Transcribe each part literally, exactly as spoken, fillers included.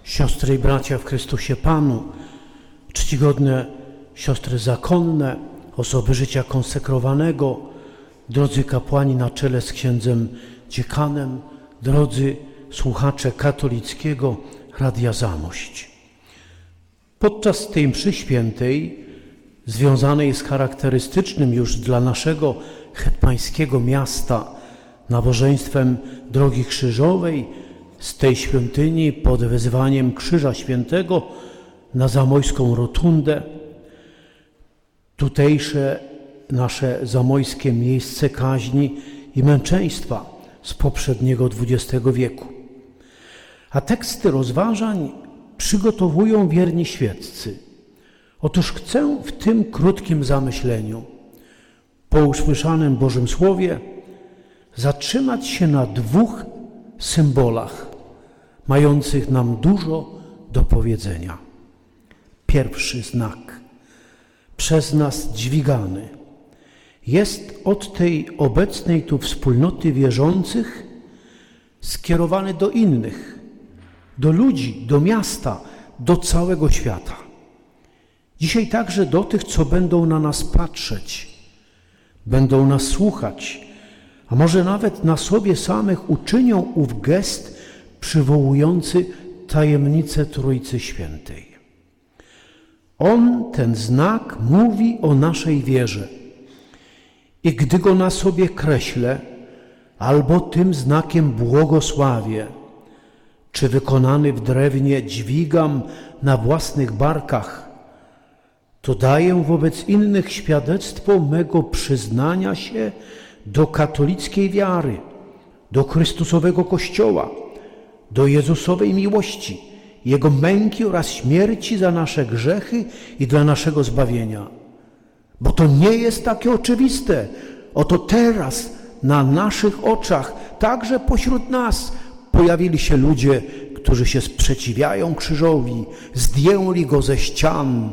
Siostry i bracia w Chrystusie Panu, czcigodne siostry zakonne, osoby życia konsekrowanego, drodzy kapłani na czele z księdzem dziekanem, drodzy słuchacze katolickiego Radia Zamość. Podczas tej mszy świętej, związanej z charakterystycznym już dla naszego hetmańskiego miasta nabożeństwem Drogi Krzyżowej, z tej świątyni pod wezwaniem Krzyża Świętego na Zamojską Rotundę, tutejsze nasze zamojskie miejsce kaźni i męczeństwa z poprzedniego dwudziestego wieku. A teksty rozważań przygotowują wierni świeccy. Otóż chcę w tym krótkim zamyśleniu, po usłyszanym Bożym Słowie, zatrzymać się na dwóch symbolach, mających nam dużo do powiedzenia. Pierwszy znak, przez nas dźwigany, jest od tej obecnej tu wspólnoty wierzących skierowany do innych, do ludzi, do miasta, do całego świata. Dzisiaj także do tych, co będą na nas patrzeć, będą nas słuchać, a może nawet na sobie samych uczynią ów gest przywołujący tajemnicę Trójcy Świętej. On, ten znak, mówi o naszej wierze. I gdy go na sobie kreślę, albo tym znakiem błogosławię, czy wykonany w drewnie dźwigam na własnych barkach, to daję wobec innych świadectwo mego przyznania się do katolickiej wiary, do Chrystusowego Kościoła, do Jezusowej miłości, Jego męki oraz śmierci za nasze grzechy i dla naszego zbawienia. Bo to nie jest takie oczywiste. Oto teraz na naszych oczach, także pośród nas, pojawili się ludzie, którzy się sprzeciwiają krzyżowi, zdjęli go ze ścian.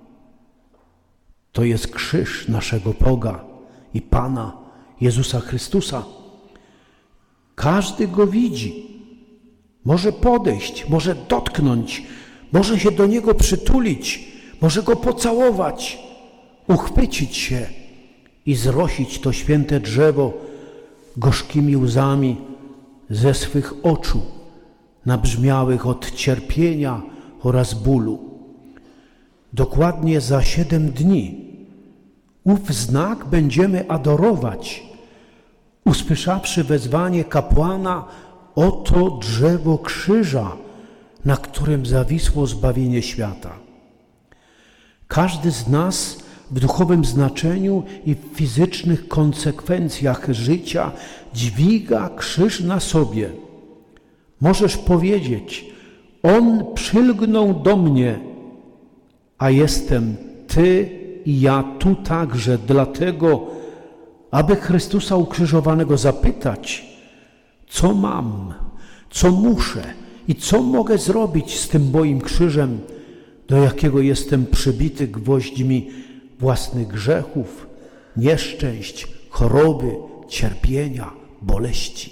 To jest krzyż naszego Boga i Pana Jezusa Chrystusa. Każdy go widzi. Może podejść, może dotknąć, może się do niego przytulić, może go pocałować, uchwycić się i zrosić to święte drzewo gorzkimi łzami ze swych oczu, nabrzmiałych od cierpienia oraz bólu. Dokładnie za siedem dni ów znak będziemy adorować, usłyszawszy wezwanie kapłana: oto drzewo krzyża, na którym zawisło zbawienie świata. Każdy z nas w duchowym znaczeniu i w fizycznych konsekwencjach życia dźwiga krzyż na sobie. Możesz powiedzieć: on przylgnął do mnie, a jestem ty i ja tu także dlatego, aby Chrystusa ukrzyżowanego zapytać, co mam, co muszę i co mogę zrobić z tym moim krzyżem, do jakiego jestem przybity gwoźdźmi własnych grzechów, nieszczęść, choroby, cierpienia, boleści.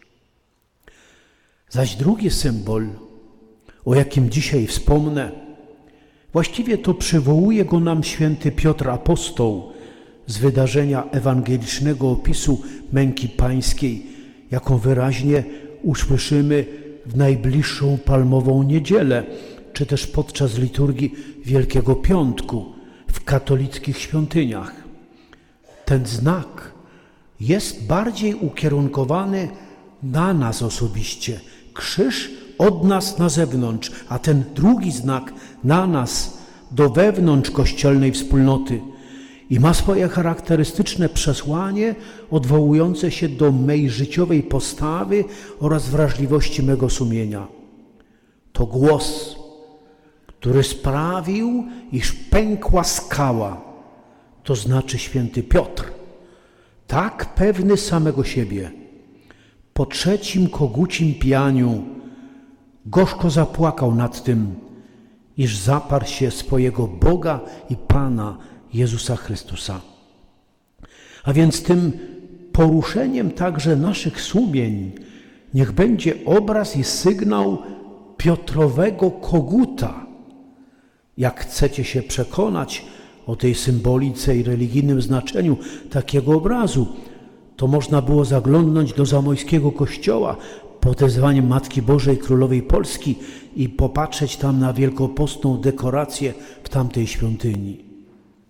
Zaś drugi symbol, o jakim dzisiaj wspomnę, właściwie to przywołuje go nam święty Piotr Apostoł z wydarzenia ewangelicznego opisu męki pańskiej, jaką wyraźnie usłyszymy w najbliższą palmową niedzielę, czy też podczas liturgii Wielkiego Piątku w katolickich świątyniach. Ten znak jest bardziej ukierunkowany na nas osobiście. Krzyż od nas na zewnątrz, a ten drugi znak na nas, do wewnątrz kościelnej wspólnoty. I ma swoje charakterystyczne przesłanie odwołujące się do mej życiowej postawy oraz wrażliwości mego sumienia. To głos, który sprawił, iż pękła skała, to znaczy święty Piotr, tak pewny samego siebie, po trzecim kogucim pijaniu gorzko zapłakał nad tym, iż zaparł się swojego Boga i Pana Jezusa Chrystusa. A więc tym poruszeniem także naszych sumień niech będzie obraz i sygnał Piotrowego koguta. Jak chcecie się przekonać o tej symbolice i religijnym znaczeniu takiego obrazu, to można było zaglądnąć do zamojskiego kościoła pod wezwaniem Matki Bożej Królowej Polski i popatrzeć tam na wielkopostną dekorację w tamtej świątyni.